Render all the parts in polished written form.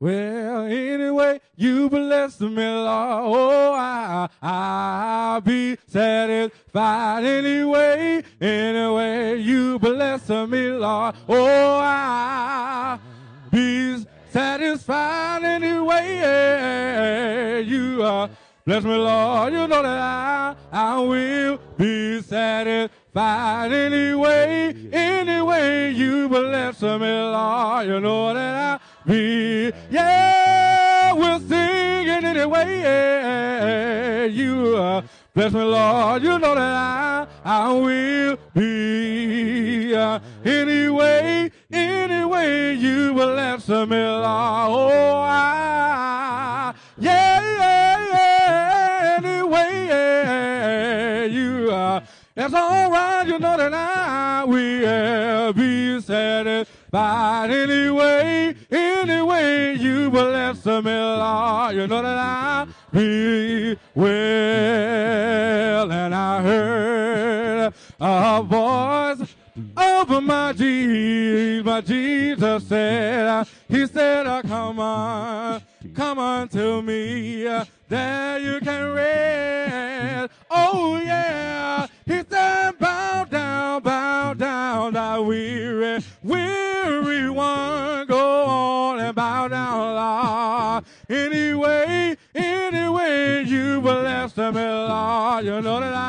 Well, anyway, you bless me, Lord. Oh, I'll be satisfied anyway. Anyway, you bless me, Lord. Oh, I'll be satisfied anyway. You bless me, Lord. You know that I will be satisfied anyway. Anyway, you bless me, Lord. You know that I be, yeah, we'll sing it anyway. Yeah, you bless me, Lord. You know that I will be anyway. Anyway, you bless me, Lord. Oh, yeah, anyway, yeah, you that's all right. You know that I will be satisfied anyway. Anyway, you bless me, Lord. You know that I be well. And I heard a voice over my Jesus said, he said, come on to me, there you can rest. Oh yeah, he said, bow down, thy weary one, go on and bow down, Lord. Anyway, you bless me, Lord. You know that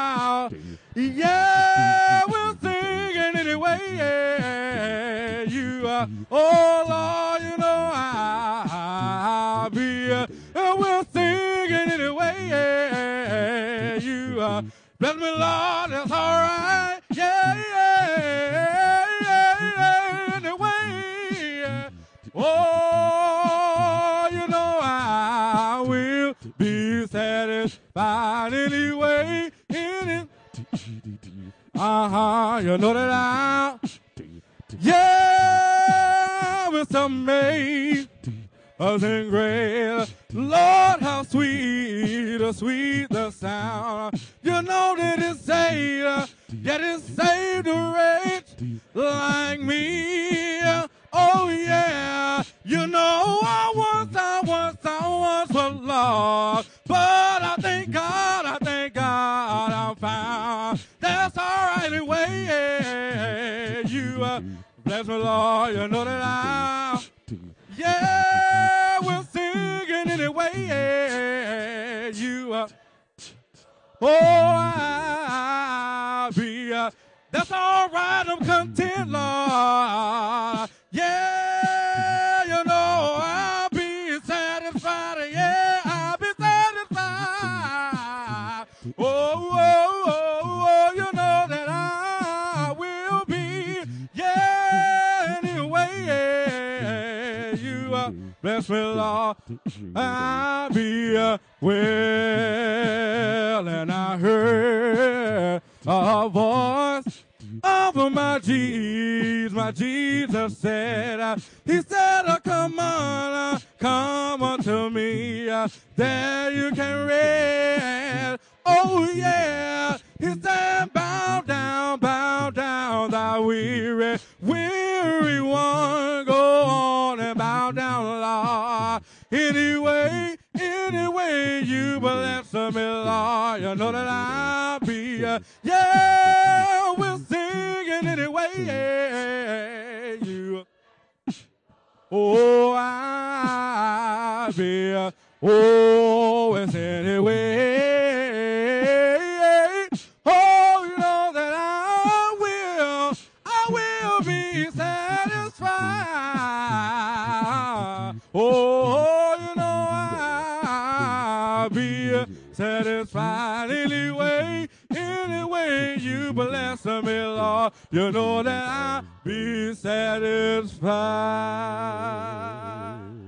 yeah, we'll sing it anyway. Yeah, you oh Lord, you know I'll be, we'll sing it anyway. Yeah, you bless me, Lord, that's all right. Yeah, anyway. Oh, you know I will be satisfied anyway. You know that yeah, with amazing grace, Lord, how sweet the sound. You know that it saved, yet it saved a wretch like me. Oh yeah, you know I once was lost, but I thank God I'm found. That's all right anyway. Yeah, you bless me, Lord. You know that yeah, we'll sing it anyway. Yeah, you I'll be that's all right. I'm content, Lord. Yeah, you know I'll be satisfied. Yeah, I'll be satisfied. Oh, you know that I will be. Yeah, anyway, yeah, you bless me, Lord. I'll be well, and I heard a voice over my Jesus said, he said, come on to me, there you can rest. Oh yeah, he said, bow down, thy weary one, go on and bow down, Lord. Anyway, you bless me, Lord. You know that I'll be, yeah, we'll sing it anyway. Yeah, you, oh, I'll be, oh, it's anyway. Oh, you know that I will be satisfied. Oh, you know I'll be satisfied anyway. Anyway, you bless me, Lord. You know that I'll be satisfied.